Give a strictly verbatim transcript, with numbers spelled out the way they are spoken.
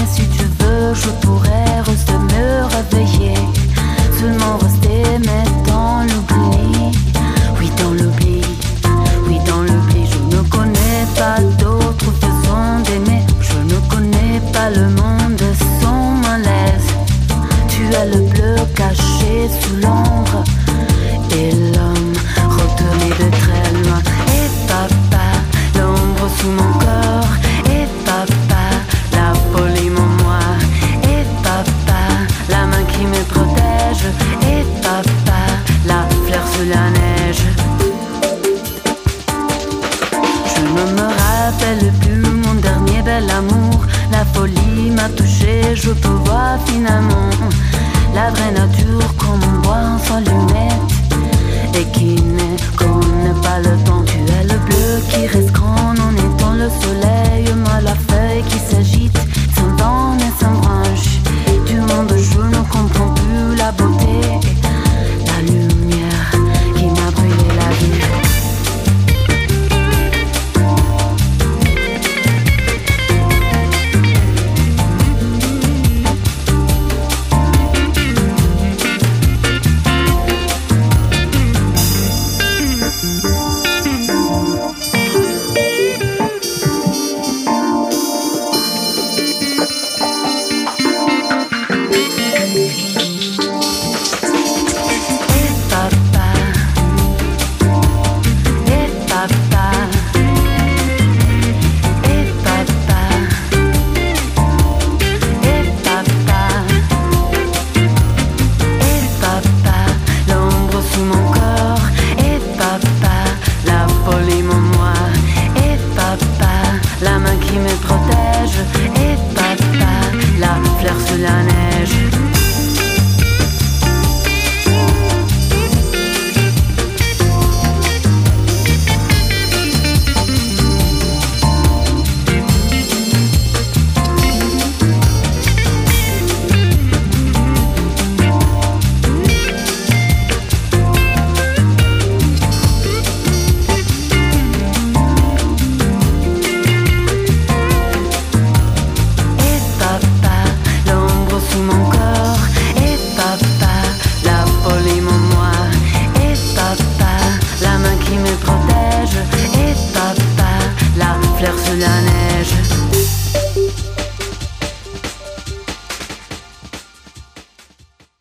si tu veux, je pourrais rester me réveiller. Seulement rester, mais dans l'oubli. Oui, dans l'oubli. Oui, dans l'oubli. Je ne connais pas d'autre façon d'aimer. Je ne connais pas le monde sans malaise. Tu as le bleu caché sous l'ombre. Et l'homme retourné de très loin. Et papa, l'ombre sous mon corps. Et papa, la folie mon moi. Et papa, la main qui me protège. Et papa, la fleur sous la neige. Je ne me rappelle plus mon dernier bel amour. La folie m'a touché, je peux voir finalement la vraie nature comme